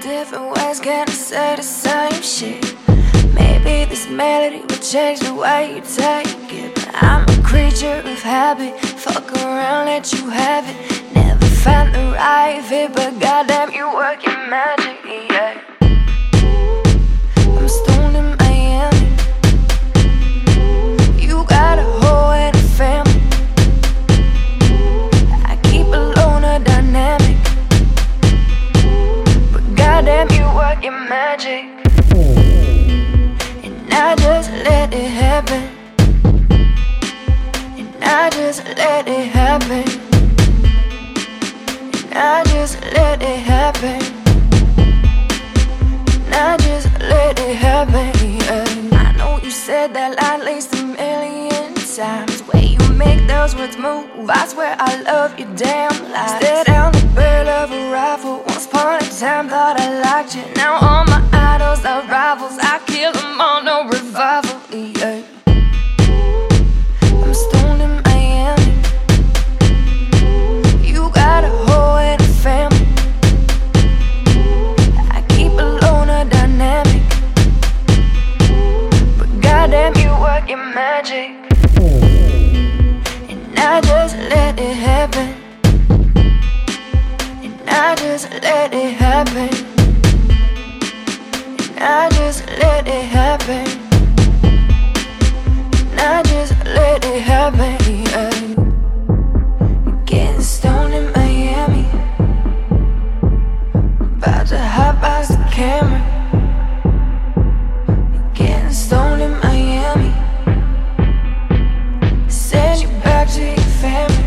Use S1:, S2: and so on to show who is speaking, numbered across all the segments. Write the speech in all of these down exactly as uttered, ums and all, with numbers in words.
S1: different ways can I say the same shit? Maybe this melody will change the way you take it, but I'm a creature of habit. Fuck around, let you have it. Never find the right fit, but goddamn, you work your magic, yeah. I'm stoned in Miami. You got a hoe and a family. I keep a loner dynamic, but goddamn, you work your magic. And I just let it happen. And I just let it happen. And I just let it happen. And I just let it happen, yeah. I know you said that line at least a million times. Way you make those words move, I swear I love you damn lies. Stare down the barrel of a rifle. Once upon a time thought I liked you. Now all my idols are rivals. I kill them all, no revival, yeah. I'm stoned in Miami. You got a hoe and a family. I keep a loner dynamic, but goddamn, you work your magic. And I just let it happen. And I just let it happen. And I just let it happen. And I just let it happen, yeah. Getting stoned in Miami. About to hot box the camera. Getting stoned in Miami. Send you back to your family.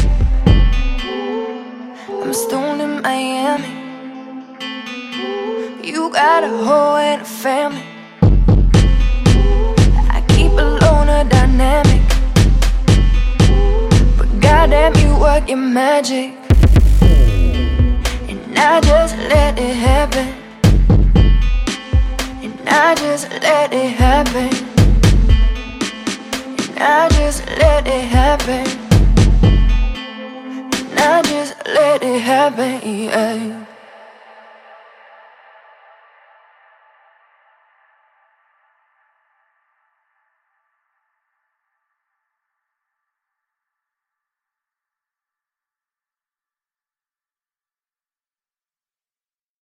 S1: I'm stoned in Miami. You got a hoe and a family. I keep a loner dynamic, but goddamn, you work your magic. And I just let it happen. And I just let it happen. And I just let it happen. And I just let it happen, yeah.